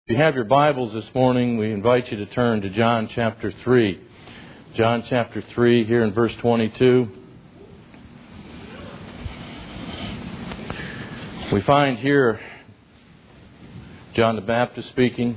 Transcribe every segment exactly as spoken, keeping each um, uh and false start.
If you have your Bibles this morning, we invite you to turn to John chapter three. John chapter three, here in verse twenty-two. We find here John the Baptist speaking.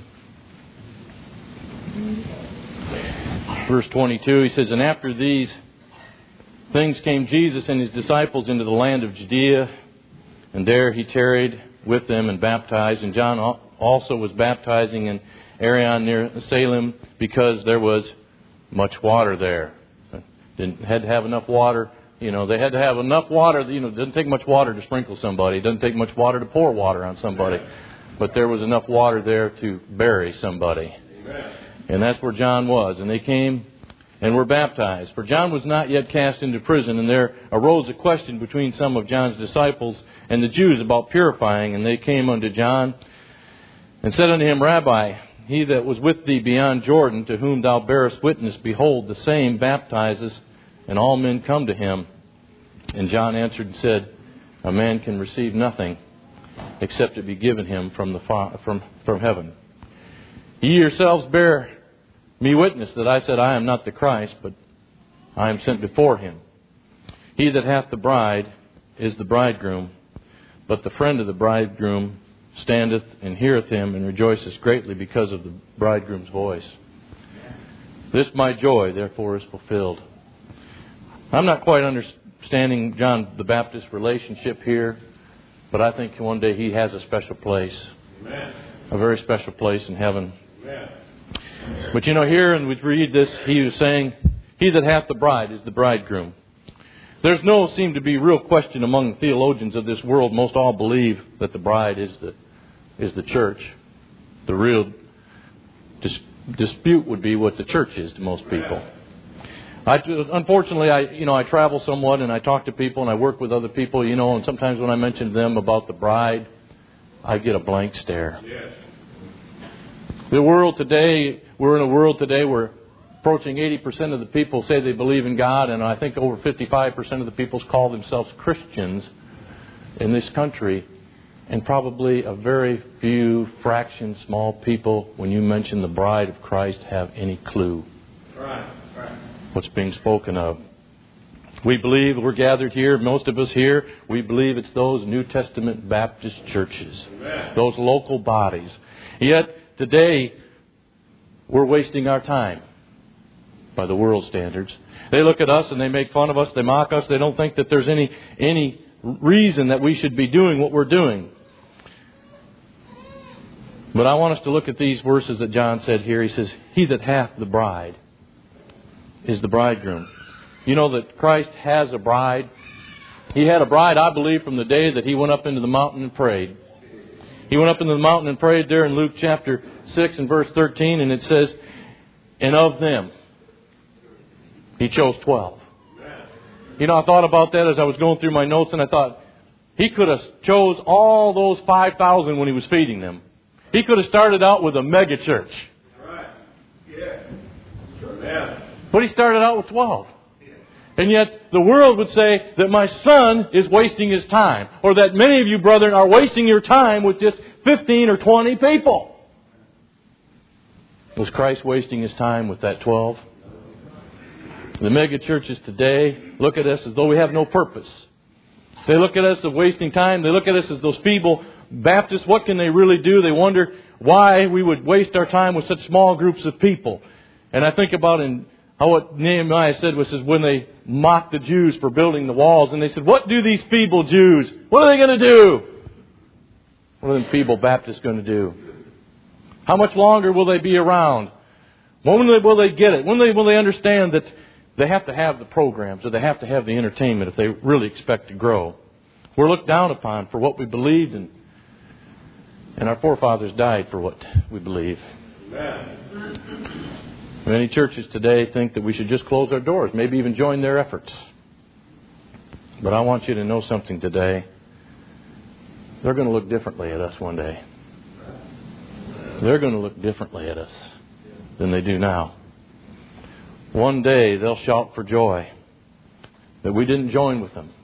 Verse twenty-two, he says, "And after these things came Jesus and his disciples into the land of Judea, and there he tarried with them and baptized. And John also was baptizing in Arion near Salem, because there was much water there." Didn't had to have enough water. You know, they had to have enough water. You know, it doesn't take much water to sprinkle somebody. It doesn't take much water to pour water on somebody. But there was enough water there to bury somebody. Amen. And that's where John was. And they came and were baptized. For John was not yet cast into prison, and there arose a question between some of John's disciples and the Jews about purifying. And they came unto John and said unto him, "Rabbi, he that was with thee beyond Jordan, to whom thou bearest witness, behold, the same baptizeth, and all men come to him." And John answered and said, "A man can receive nothing except it be given him from the from from heaven. Ye yourselves bear me witness that I said, I am not the Christ, but I am sent before him. He that hath the bride is the bridegroom, but the friend of the bridegroom standeth and heareth him, and rejoiceth greatly because of the bridegroom's voice. This my joy, therefore, is fulfilled." I'm not quite understanding John the Baptist's relationship here, but I think one day he has a special place. Amen. A very special place in heaven. Amen. But you know, here, and we read this, he was saying, "He that hath the bride is the bridegroom." There's no seem to be real question among theologians of this world. Most all believe that the bride is the is the church. The real dis- dispute would be what the church is to most people. I, unfortunately, I you know I travel somewhat, and I talk to people, and I work with other people. You know, and sometimes when I mention to them about the bride, I get a blank stare. Yes. The world today, we're in a world today where approaching eighty percent of the people say they believe in God, and I think over fifty-five percent of the people call themselves Christians in this country. And probably a very few fraction, small people, when you mention the bride of Christ, have any clue right, right. what's being spoken of. We believe we're gathered here, most of us here, we believe it's those New Testament Baptist churches, Amen. Those local bodies. Yet today, we're wasting our time by the world standards. They look at us and they make fun of us, they mock us, they don't think that there's any any reason that we should be doing what we're doing. But I want us to look at these verses that John said here. He says, "He that hath the bride is the bridegroom." You know that Christ has a bride. He had a bride, I believe, from the day that He went up into the mountain and prayed. He went up into the mountain and prayed there in Luke chapter six and verse thirteen, and it says, "And of them He chose twelve." You know, I thought about that as I was going through my notes, and I thought, He could have chose all those five thousand when He was feeding them. He could have started out with a mega church. Right. Yeah. Yeah. But He started out with twelve. And yet the world would say that my son is wasting his time, or that many of you, brethren, are wasting your time with just fifteen or twenty people. Was Christ wasting His time with that twelve? The mega churches today look at us as though we have no purpose. They look at us as wasting time. They look at us as those feeble Baptists. What can they really do? They wonder why we would waste our time with such small groups of people. And I think about in how what Nehemiah said was when they mocked the Jews for building the walls. And they said, "What do these feeble Jews, what are they going to do? What are them feeble Baptists going to do? How much longer will they be around? When will they get it? When will they understand that they have to have the programs, or they have to have the entertainment if they really expect to grow? We're looked down upon for what we believed, and and our forefathers died for what we believe." Amen. Many churches today think that we should just close our doors, maybe even join their efforts. But I want you to know something today. They're going to look differently at us one day. They're going to look differently at us than they do now. One day they'll shout for joy that we didn't join with them,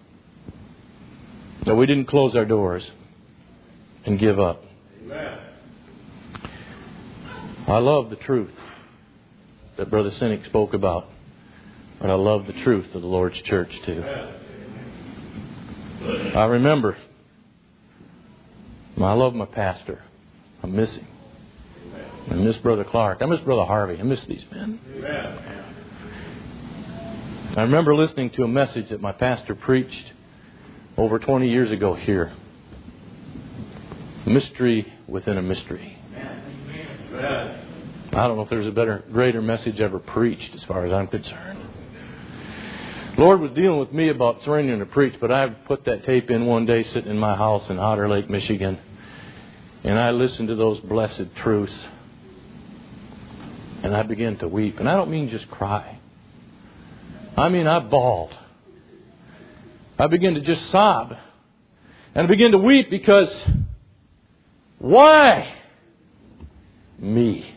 that we didn't close our doors and give up. Amen. I love the truth that Brother Sinek spoke about. But I love the truth of the Lord's church too. I remember. I love my pastor. I miss him. I miss Brother Clark. I miss Brother Harvey. I miss these men. I remember listening to a message that my pastor preached over twenty years ago here. Mystery within a mystery. I don't know if there's a better, greater message ever preached as far as I'm concerned. The Lord was dealing with me about surrendering to preach, but I put that tape in one day sitting in my house in Otter Lake, Michigan. And I listened to those blessed truths. And I began to weep. And I don't mean just cry. I mean I bawled. I began to just sob. And I began to weep because why me?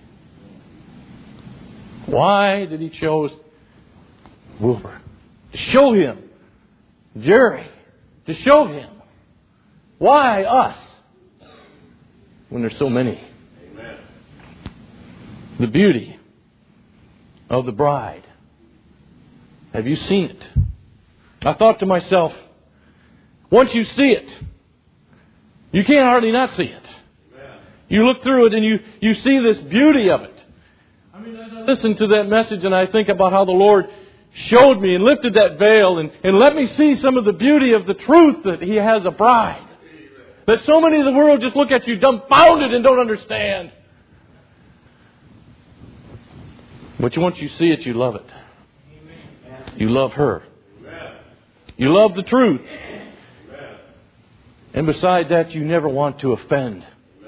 Why did He choose Wilbur? To show him. Jerry. To show him. Why us? When there's so many. Amen. The beauty of the bride. Have you seen it? I thought to myself, once you see it, you can't hardly not see it. Amen. You look through it and you, you see this beauty of it. I mean, as I listen to that message and I think about how the Lord showed me and lifted that veil and, and let me see some of the beauty of the truth that He has a bride. That so many of the world just look at you dumbfounded and don't understand. But once you see it, you love it. You love her. You love the truth. And beside that, you never want to offend.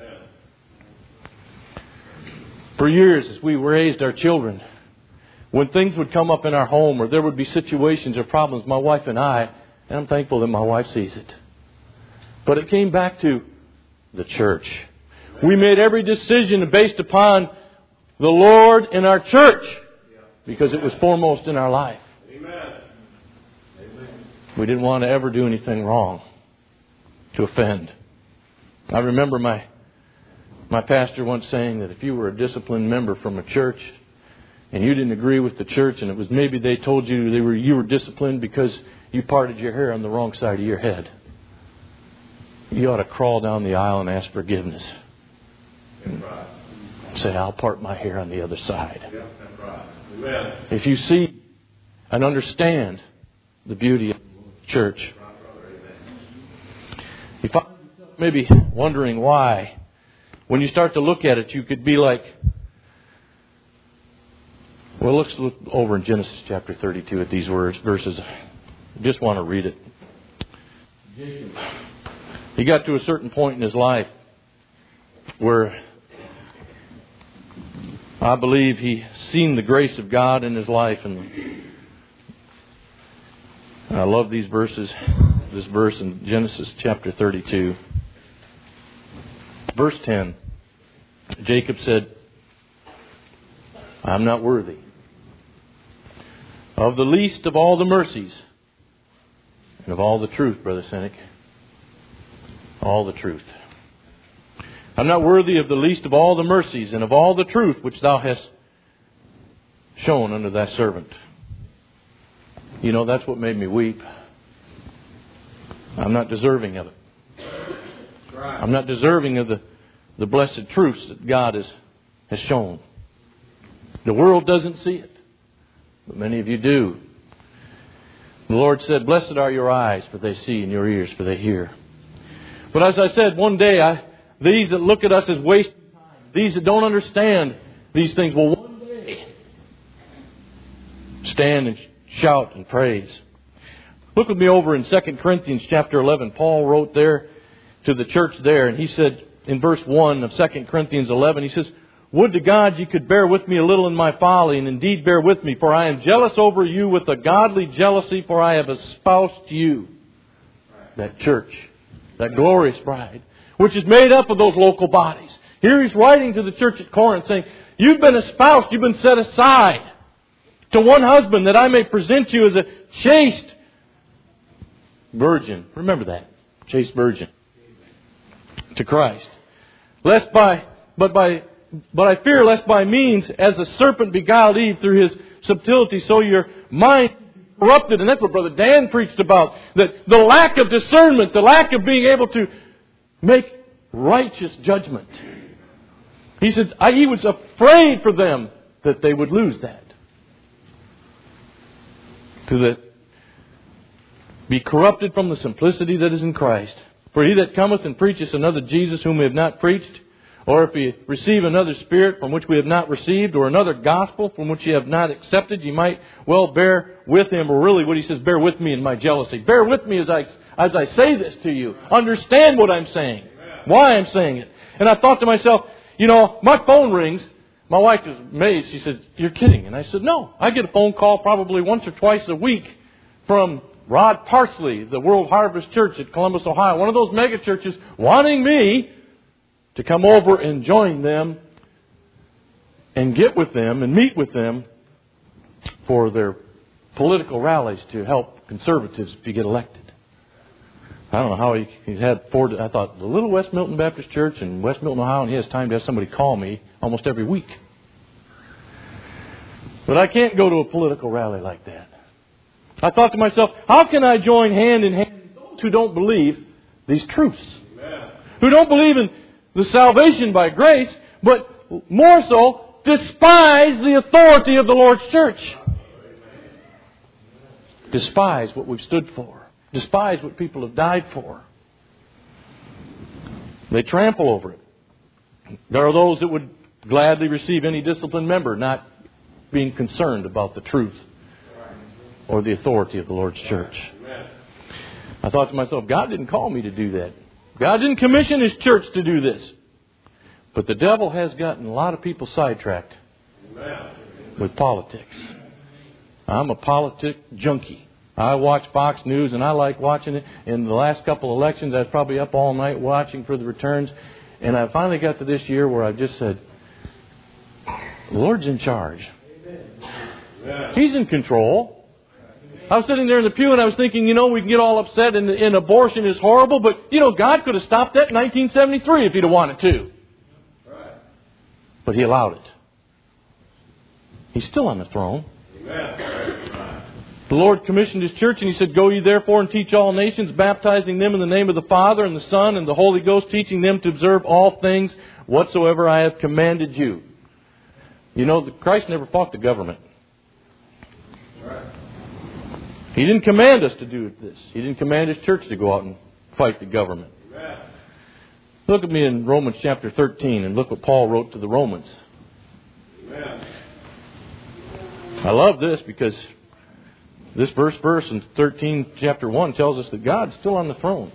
For years, as we raised our children, when things would come up in our home or there would be situations or problems, my wife and I, and I'm thankful that my wife sees it. But it came back to the church. We made every decision based upon the Lord and our church because it was foremost in our life. We didn't want to ever do anything wrong to offend. I remember my my pastor once saying that if you were a disciplined member from a church and you didn't agree with the church and it was maybe they told you they were you were disciplined because you parted your hair on the wrong side of your head, you ought to crawl down the aisle and ask forgiveness. Say, I'll part my hair on the other side. If you see and understand the beauty of the church. You find yourself maybe wondering why. When you start to look at it, you could be like, well, let's look over in Genesis chapter thirty-two at these words, verses. I just want to read it. Jacob, he got to a certain point in his life where I believe he seen the grace of God in his life. And I love these verses. This verse in Genesis chapter thirty-two. Verse ten. Jacob said, I'm not worthy of the least of all the mercies and of all the truth, Brother Sinek. All the truth. I'm not worthy of the least of all the mercies and of all the truth which Thou hast shown unto Thy servant. You know, that's what made me weep. I'm not deserving of it. I'm not deserving of the, the blessed truths that God has, has shown. The world doesn't see it, but many of you do. The Lord said, blessed are your eyes, for they see, and your ears, for they hear. But as I said, one day, I, these that look at us as wasting time, these that don't understand these things, will one day stand and shout and praise. Look with me over in Second Corinthians chapter eleven. Paul wrote there to the church there, and he said in verse one of Second Corinthians eleven, he says, would to God ye could bear with me a little in my folly, and indeed bear with me, for I am jealous over you with a godly jealousy, for I have espoused you. That church, that glorious bride, which is made up of those local bodies. Here he's writing to the church at Corinth saying, you've been espoused, you've been set aside to one husband, that I may present you as a chaste virgin. Remember that. Chaste virgin. To Christ. Lest by, but by but I fear lest by means, as the serpent beguiled Eve through his subtlety, so your mind corrupted. And that's what Brother Dan preached about. That the lack of discernment, the lack of being able to make righteous judgment. He said I, he was afraid for them that they would lose that. To the, be corrupted from the simplicity that is in Christ. For he that cometh and preacheth another Jesus whom we have not preached, or if ye receive another spirit from which we have not received, or another gospel from which ye have not accepted, ye might well bear with him. Or really what he says, bear with me in my jealousy. Bear with me as I as I say this to you. Understand what I'm saying. Why I'm saying it. And I thought to myself, you know, my phone rings. My wife was amazed. She said, you're kidding. And I said, no. I get a phone call probably once or twice a week from Rod Parsley, the World Harvest Church at Columbus, Ohio. One of those mega churches wanting me to come over and join them and get with them and meet with them for their political rallies to help conservatives to get elected. I don't know how he, he's had four. I thought the little West Milton Baptist Church in West Milton, Ohio, and he has time to have somebody call me almost every week. But I can't go to a political rally like that. I thought to myself, how can I join hand in hand with those who don't believe these truths? Amen. Who don't believe in the salvation by grace, but more so, despise the authority of the Lord's church. Despise what we've stood for. Despise what people have died for. They trample over it. There are those that would gladly receive any disciplined member, not being concerned about the truth or the authority of the Lord's church. I thought to myself, God didn't call me to do that. God didn't commission His church to do this. But the devil has gotten a lot of people sidetracked with politics. I'm a politic junkie. I watch Fox News and I like watching it. In the last couple of elections, I was probably up all night watching for the returns. And I finally got to this year where I just said, the Lord's in charge. He's in control. I was sitting there in the pew and I was thinking, you know, we can get all upset and, and abortion is horrible. But, you know, God could have stopped that in nineteen seventy-three if He'd have wanted to. But He allowed it. He's still on the throne. The Lord commissioned His church and He said, go ye therefore and teach all nations, baptizing them in the name of the Father and the Son and the Holy Ghost, teaching them to observe all things whatsoever I have commanded you. You know, Christ never fought the government. He didn't command us to do this. He didn't command His church to go out and fight the government. Look at me in Romans chapter thirteen and look what Paul wrote to the Romans. I love this because this verse verse in thirteen chapter one tells us that God's still on the throne.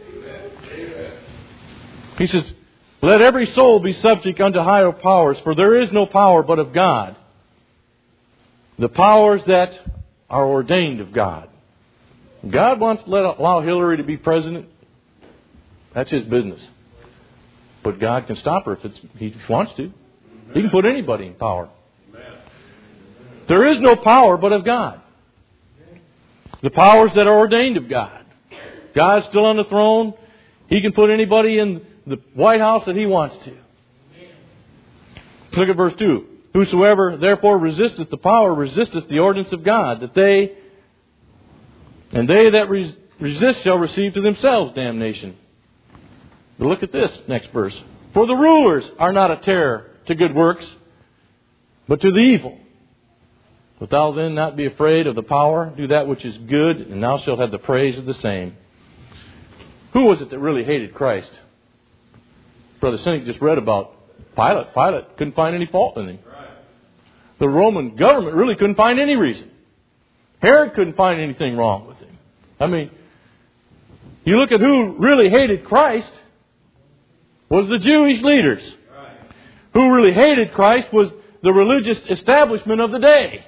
He says, let every soul be subject unto higher powers, for there is no power but of God. The powers that are ordained of God. God wants to let, allow Hillary to be president. That's His business. But God can stop her if it's, He wants to. He can put anybody in power. There is no power but of God. The powers that are ordained of God. God's still on the throne. He can put anybody in the White House that He wants to. Look at verse two. Whosoever therefore resisteth the power resisteth the ordinance of God, that they and they that res- resist shall receive to themselves damnation. But look at this next verse. For the rulers are not a terror to good works, but to the evil. But thou then not be afraid of the power, do that which is good, and thou shalt have the praise of the same. Who was it that really hated Christ? Brother Cynic just read about Pilate. Pilate couldn't find any fault in Him. The Roman government really couldn't find any reason. Herod couldn't find anything wrong with Him. I mean, you look at who really hated Christ was the Jewish leaders. Who really hated Christ was the religious establishment of the day.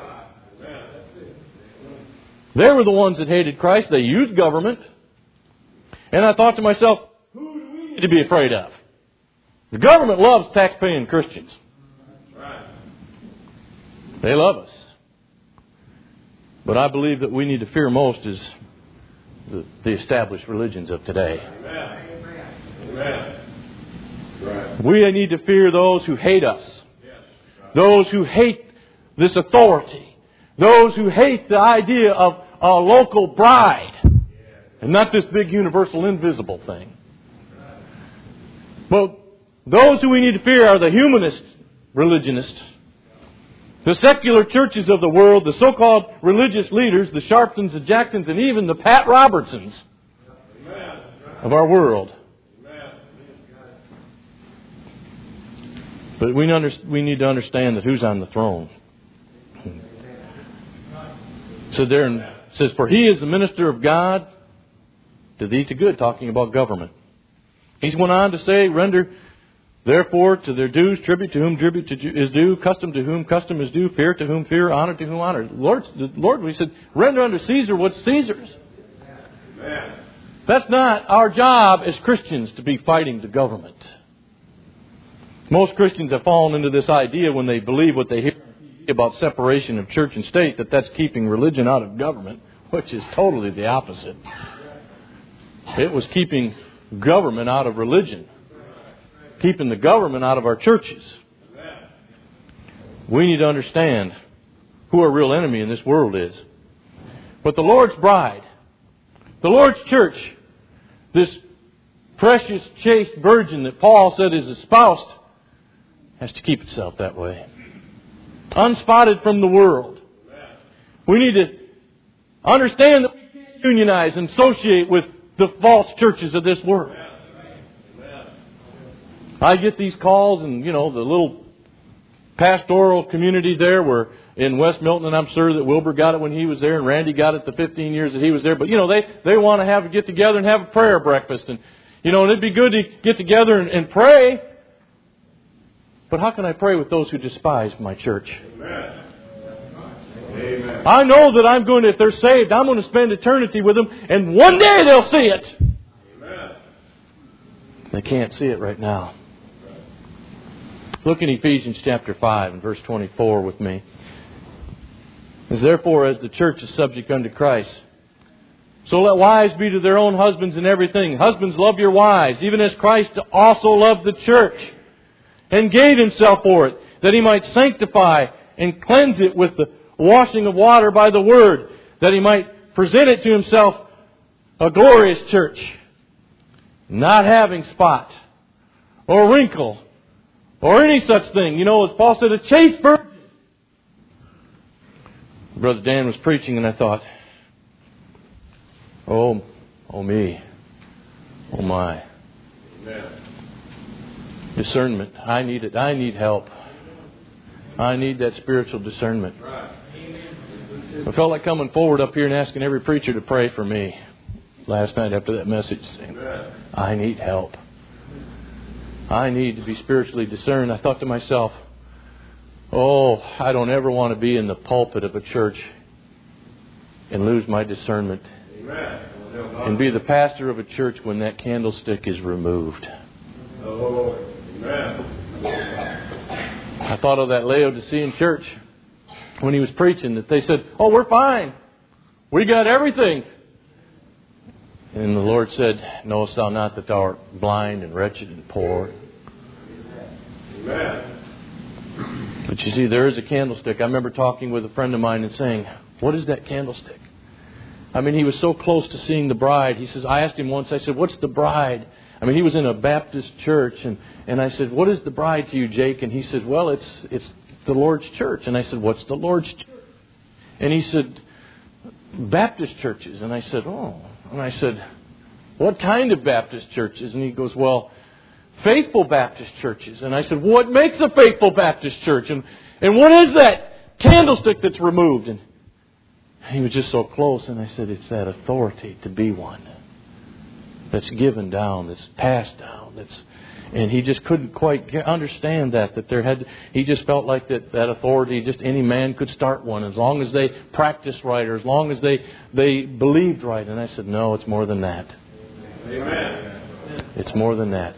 They were the ones that hated Christ. They used government. And I thought to myself, who do we need to be afraid of? The government loves tax-paying Christians. They love us. But I believe that we need to fear most is the, the established religions of today. Amen. We need to fear those who hate us. Those who hate this authority. Those who hate the idea of a local bride. And not this big universal invisible thing. But those who we need to fear are the humanist religionists. The secular churches of the world, the so-called religious leaders, the Sharptons, the Jacksons, and even the Pat Robertsons of our world. But we, under, we need to understand that who's on the throne. So there it says, for he is the minister of God to thee to good, talking about government. He's went on to say, render therefore to their dues tribute to whom tribute is due, custom to whom custom is due, fear to whom fear, honor to whom honor. Lord, the Lord, we said, render unto Caesar what's Caesar's. Amen. That's not our job as Christians to be fighting the government. Most Christians have fallen into this idea when they believe what they hear about separation of church and state, that that's keeping religion out of government, which is totally the opposite. It was keeping government out of religion. Keeping the government out of our churches. We need to understand who our real enemy in this world is. But the Lord's bride, the Lord's church, this precious, chaste virgin that Paul said is espoused, has to keep itself that way. Unspotted from the world. We need to understand that we can't unionize and associate with the false churches of this world. I get these calls, and you know, the little pastoral community there were in West Milton, and I'm sure that Wilbur got it when he was there, and Randy got it the fifteen years that he was there. But you know, they they want to have a get together and have a prayer breakfast, and you know, and it'd be good to get together and, and pray. But how can I pray with those who despise my church? Amen. Amen. I know that I'm going to, if they're saved, I'm going to spend eternity with them, and one day they'll see it. Amen. They can't see it right now. Look in Ephesians chapter five and verse twenty-four with me. As therefore, as the church is subject unto Christ, so let wives be to their own husbands in everything. Husbands, love your wives, even as Christ also loved the church, and gave himself for it, that he might sanctify and cleanse it with the washing of water by the word, that he might present it to himself a glorious church, not having spot or wrinkle or any such thing. You know, as Paul said, a chaste virgin. Brother Dan was preaching, and I thought, oh, oh me, oh my. Amen. Discernment. I need it. I need help. I need that spiritual discernment. I felt like coming forward up here and asking every preacher to pray for me last night after that message, saying, I need help. I need to be spiritually discerned. I thought to myself, oh, I don't ever want to be in the pulpit of a church and lose my discernment. And be the pastor of a church when that candlestick is removed. I thought of that Laodicean church when he was preaching, that they said, oh, we're fine. We got everything. And the Lord said, knowest thou not that thou art blind and wretched and poor? Amen. But you see, there is a candlestick. I remember talking with a friend of mine and saying, what is that candlestick? I mean, he was so close to seeing the bride. He says, I asked him once, I said, what's the bride? I mean, he was in a Baptist church, and, and I said, what is the bride to you, Jake? And he said, well, it's it's the Lord's church. And I said, what's the Lord's church? And he said, Baptist churches. And I said, oh. And I said, what kind of Baptist churches? And he goes, well, faithful Baptist churches. And I said, what makes a faithful Baptist church? And, and what is that candlestick that's removed? And he was just so close. And I said, it's that authority to be one. That's given down, that's passed down, that's, and he just couldn't quite get, understand that. That there had, he just felt like that that authority, just any man could start one as long as they practiced right, or as long as they they believed right. And I said, no, it's more than that. Amen. It's more than that.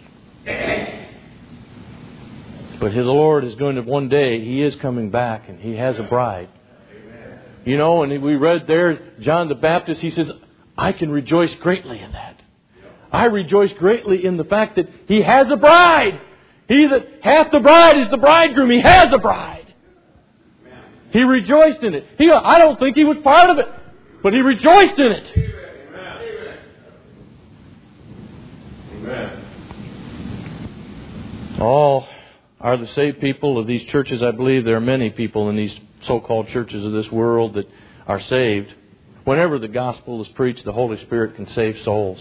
But his Lord is going to one day. He is coming back, and He has a bride. You know, and we read there, John the Baptist. He says, I can rejoice greatly in that. I rejoice greatly in the fact that He has a bride. He that hath the bride is the bridegroom. He has a bride. He rejoiced in it. He, I don't think He was part of it, but He rejoiced in it. Amen. All are the saved people of these churches. I believe there are many people in these so-called churches of this world that are saved. Whenever the gospel is preached, the Holy Spirit can save souls.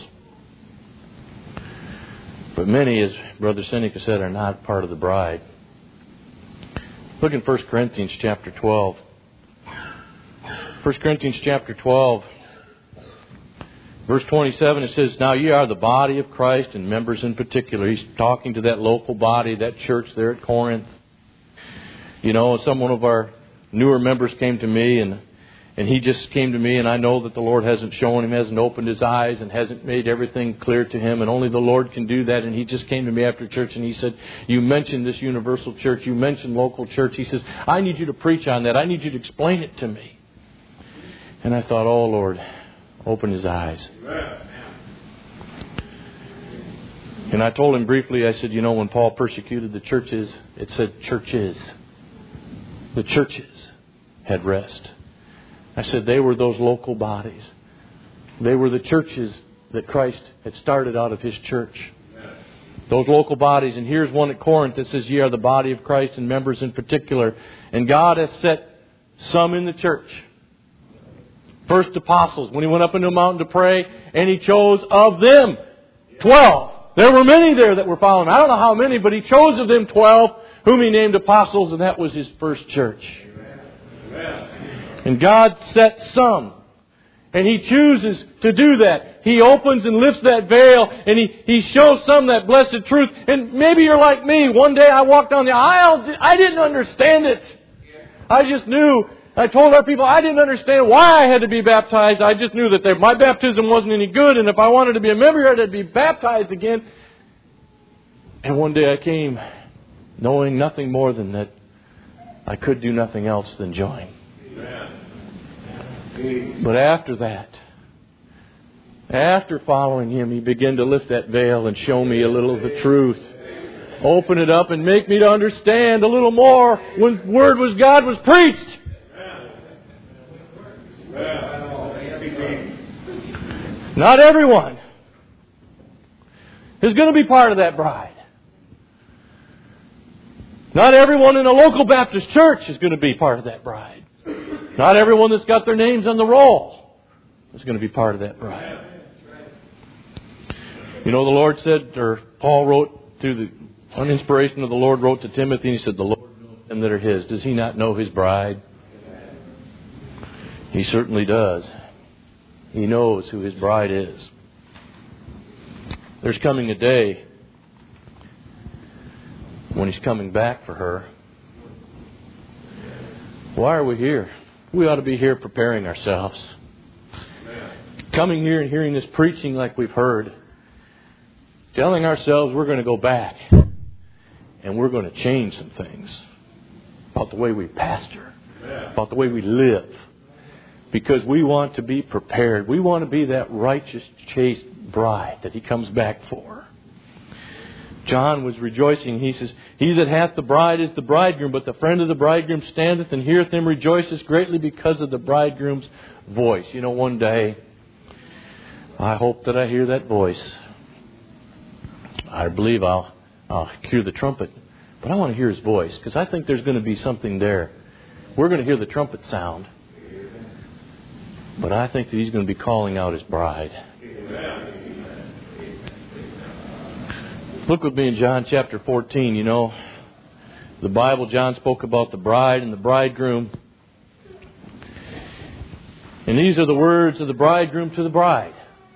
But many, as Brother Seneca said, are not part of the bride. Look in First Corinthians chapter twelve. First Corinthians chapter twelve, verse twenty-seven, it says, "Now ye are the body of Christ, and members in particular." He's talking to that local body, that church there at Corinth. You know, some one of our newer members came to me, and and he just came to me, and I know that the Lord hasn't shown him, hasn't opened his eyes, and hasn't made everything clear to him, and only the Lord can do that. And he just came to me after church, and he said, "You mentioned this universal church, you mentioned local church." He says, "I need you to preach on that. I need you to explain it to me." And I thought, "Oh, Lord, open his eyes." And I told him briefly, I said, "You know, when Paul persecuted the churches, it said churches. The churches had rest." I said they were those local bodies. They were the churches that Christ had started out of His church. Those local bodies. And here's one at Corinth that says, "Ye are the body of Christ, and members in particular. And God hath set some in the church." First apostles, when He went up into a mountain to pray, and He chose of them twelve. There were many there that were following. I don't know how many, but He chose of them twelve, whom He named apostles, and that was His first church. Amen. And God set some. And He chooses to do that. He opens and lifts that veil, and He, he shows some that blessed truth. And maybe you're like me. One day I walked down the aisle. I didn't understand it. I just knew. I told our people I didn't understand why I had to be baptized. I just knew that there, my baptism wasn't any good. And if I wanted to be a member, I had to be baptized again. And one day I came knowing nothing more than that I could do nothing else than join. But after that, after following Him, He began to lift that veil and show me a little of the truth. Open it up and make me to understand a little more when the Word was God was preached. Not everyone is going to be part of that bride. Not everyone in a local Baptist church is going to be part of that bride. Not everyone that's got their names on the roll is going to be part of that bride. You know, the Lord said, or Paul wrote through the on inspiration of the Lord, wrote to Timothy, and he said, "The Lord knows them that are His." Does He not know His bride? He certainly does. He knows who His bride is. There's coming a day when He's coming back for her. Why are we here? We ought to be here preparing ourselves. Coming here and hearing this preaching like we've heard. Telling ourselves we're going to go back. And we're going to change some things. About the way we pastor. About the way we live. Because we want to be prepared. We want to be that righteous, chaste bride that He comes back for. John was rejoicing. He says, "He that hath the bride is the bridegroom, but the friend of the bridegroom standeth and heareth him, rejoices greatly because of the bridegroom's voice." You know, one day, I hope that I hear that voice. I believe I'll, I'll hear the trumpet. But I want to hear His voice, because I think there's going to be something there. We're going to hear the trumpet sound. But I think that He's going to be calling out His bride. Look with me in John chapter fourteen. You know, the Bible, John spoke about the bride and the bridegroom. And these are the words of the bridegroom to the bride.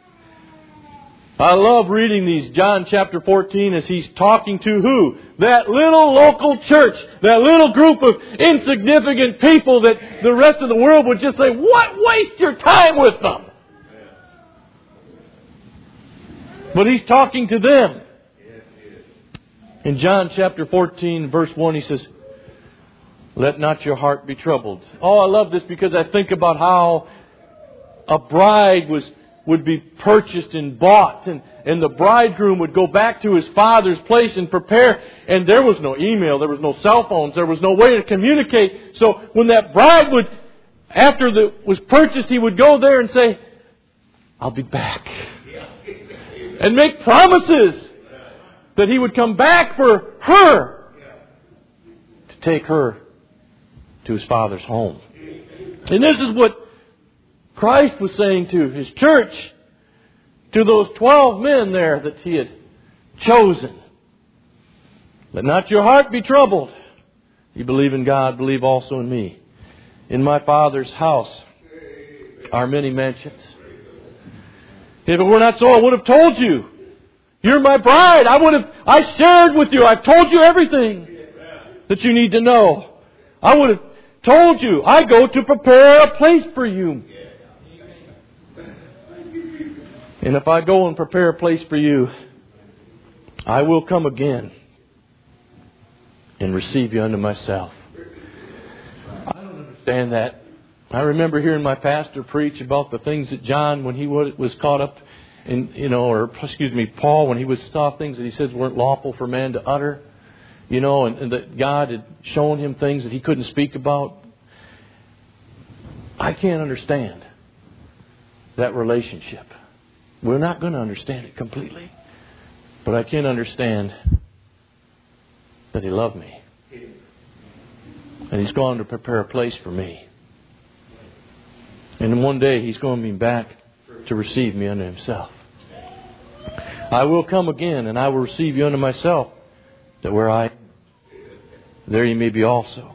I love reading these, John chapter fourteen, as he's talking to who? That little local church. That little group of insignificant people that the rest of the world would just say, "What? Waste your time with them." But He's talking to them. In John chapter fourteen, verse one, He says, "Let not your heart be troubled." Oh, I love this because I think about how a bride was would be purchased and bought, and, and the bridegroom would go back to his father's place and prepare. And there was no email, there was no cell phones, there was no way to communicate. So when that bride would, after it was purchased, he would go there and say, I'll be back. And make promises that he would come back for her to take her to his Father's home. And this is what Christ was saying to His church, to those twelve men there that He had chosen. Let not your heart be troubled. You believe in God, believe also in me. In my Father's house are many mansions. If it were not so, I would have told you. You're my bride. I would have, I shared with you. I've told you everything that you need to know. I would have told you. I go to prepare a place for you. And if I go and prepare a place for you, I will come again and receive you unto myself. I don't understand that. I remember hearing my pastor preach about the things that John, when he was caught up in, you know, or excuse me, Paul, when he was saw things that he said weren't lawful for man to utter, you know, and, and that God had shown him things that he couldn't speak about. I can't understand that relationship. We're not going to understand it completely. But I can understand that He loved me. And He's gone to prepare a place for me. And one day He's going to be back to receive me unto Himself. I will come again and I will receive you unto myself, that where I am, there you may be also.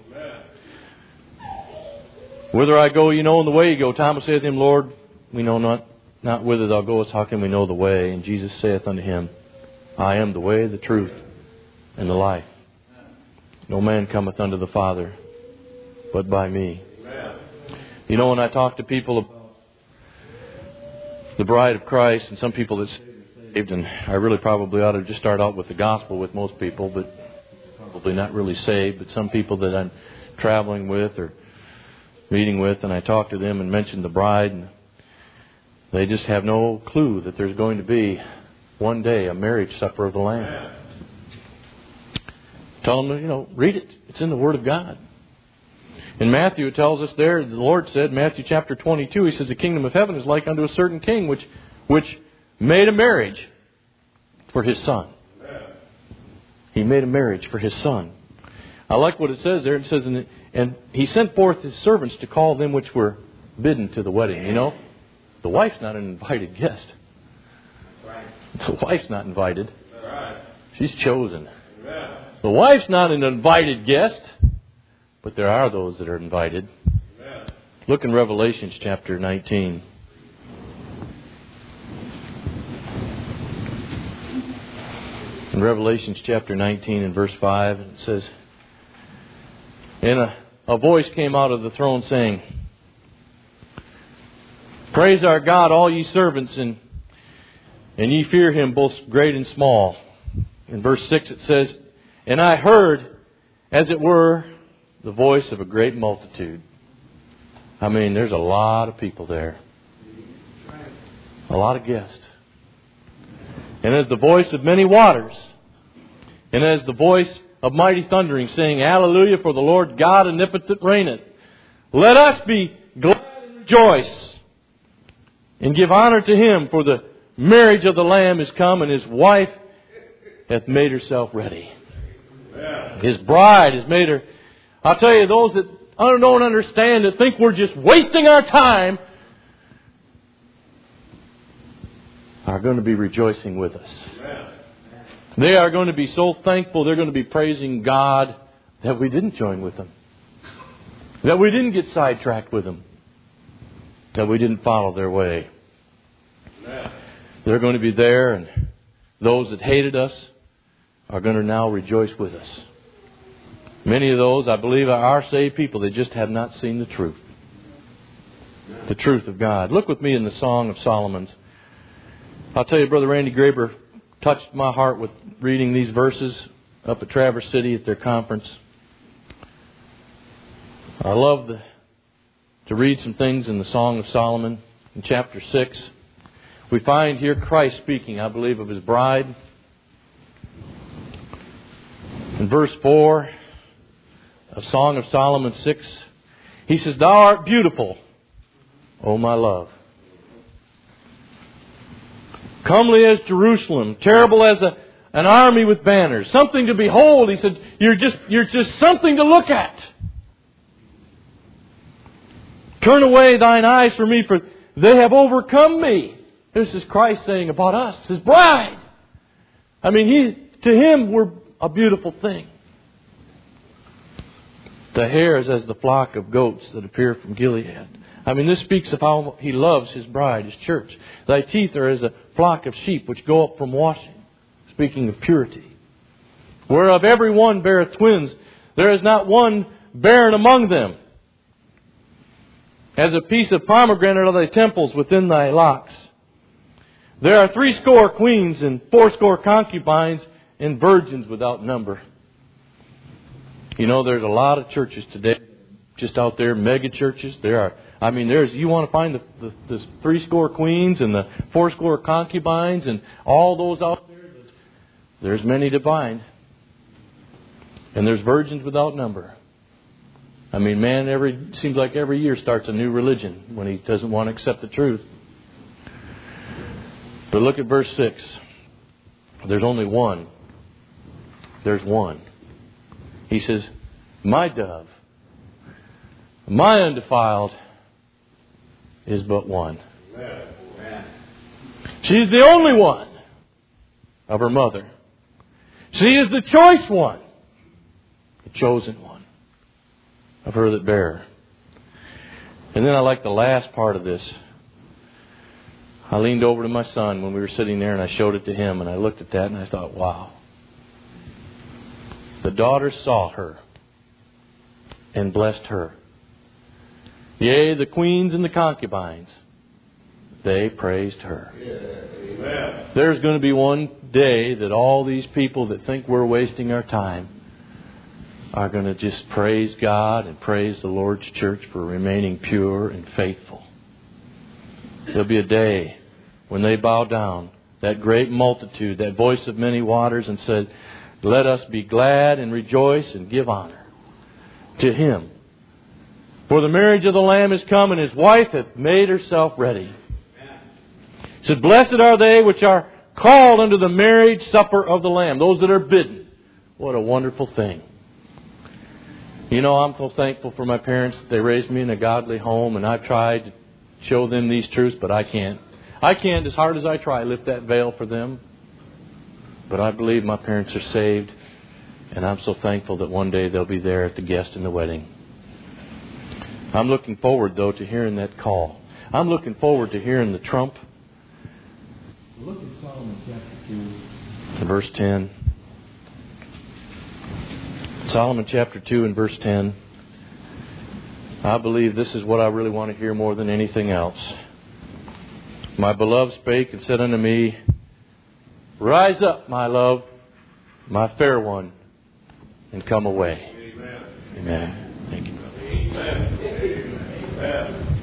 Whither I go, you know, and the way you go. Thomas saith to Him, Lord, we know not, not whither Thou goest, how can we know the way? And Jesus saith unto him, I am the way, the truth, and the life. No man cometh unto the Father but by me. Amen. You know, when I talk to people about the bride of Christ, and some people that saved, and I really probably ought to just start out with the gospel with most people, but probably not really saved, but some people that I'm traveling with or meeting with, and I talk to them and mention the bride, and they just have no clue that there's going to be one day a marriage supper of the Lamb. Tell them, you know, read it. It's in the Word of God. In Matthew, it tells us there, the Lord said, Matthew chapter twenty-two, He says, the kingdom of heaven is like unto a certain king which which made a marriage for his son. He made a marriage for his son. I like what it says there. It says, and, and He sent forth His servants to call them which were bidden to the wedding. You know, the wife's not an invited guest. The wife's not invited. She's chosen. The wife's not an invited guest, but there are those that are invited. Look in Revelation chapter nineteen. In Revelation chapter nineteen and verse five, it says, And a, a voice came out of the throne saying, Praise our God, all ye servants, and And ye fear Him, both great and small. In verse six it says, And I heard, as it were, the voice of a great multitude. I mean, there's a lot of people there. A lot of guests. And as the voice of many waters, and as the voice of mighty thundering, saying, Hallelujah, for the Lord God omnipotent reigneth. Let us be glad and rejoice, and give honor to Him, for the marriage of the Lamb is come, and His wife hath made herself ready. Yeah. His bride has made her. I'll tell you, those that don't understand, that think we're just wasting our time, are going to be rejoicing with us. Yeah. They are going to be so thankful. They're going to be praising God that we didn't join with them, that we didn't get sidetracked with them, that we didn't follow their way. Yeah. They're going to be there, and those that hated us are going to now rejoice with us. Many of those, I believe, are saved people. They just have not seen the truth. The truth of God. Look with me in the Song of Solomon's. I'll tell you, Brother Randy Graber touched my heart with reading these verses up at Traverse City at their conference. I love the, to read some things in the Song of Solomon in chapter six. We find here Christ speaking, I believe, of His bride. In verse four of Song of Solomon six, he says, Thou art beautiful, O my love. Comely as Jerusalem, terrible as a, an army with banners. Something to behold. He said, you're just, you're just something to look at. Turn away thine eyes from me, for they have overcome me. This is Christ saying about us, His bride. I mean, he, to Him, we're a beautiful thing. The hair is as the flock of goats that appear from Gilead. I mean, this speaks of how He loves His bride, His church. Thy teeth are as a flock of sheep which go up from washing. Speaking of purity. Whereof every one beareth twins, there is not one barren among them. As a piece of pomegranate are thy temples within thy locks. There are threescore queens and fourscore concubines and virgins without number. You know, there's a lot of churches today, just out there, mega churches. There are, I mean, there's, you want to find the, the, the threescore queens and the fourscore concubines and all those out there. There's many to find. And there's virgins without number. I mean, man, every seems like every year starts a new religion when he doesn't want to accept the truth. But look at verse six. There's only one. There's one. He says, My dove, my undefiled, is but one. Amen. She's the only one of her mother. She is the choice one, the chosen one of her that bare her. And then I like the last part of this. I leaned over to my son when we were sitting there and I showed it to him and I looked at that and I thought, wow. The daughters saw her and blessed her. Yea, the queens and the concubines, they praised her. Amen. There's going to be one day that all these people that think we're wasting our time are going to just praise God and praise the Lord's church for remaining pure and faithful. There'll be a day when they bow down, that great multitude, that voice of many waters, and said, Let us be glad and rejoice and give honor to Him. For the marriage of the Lamb is come, and His wife hath made herself ready. He said, Blessed are they which are called unto the marriage supper of the Lamb. Those that are bidden. What a wonderful thing. You know, I'm so thankful for my parents. They raised me in a godly home, and I've tried to show them these truths, but I can't. I can't, as hard as I try, lift that veil for them. But I believe my parents are saved, and I'm so thankful that one day they'll be there at the guest in the wedding. I'm looking forward, though, to hearing that call. I'm looking forward to hearing the trump. Look at Solomon chapter two, verse ten. Solomon chapter two and verse ten. I believe this is what I really want to hear more than anything else. My beloved spake and said unto me, Rise up, my love, my fair one, and come away. Amen. Amen. Thank you. Amen. Amen.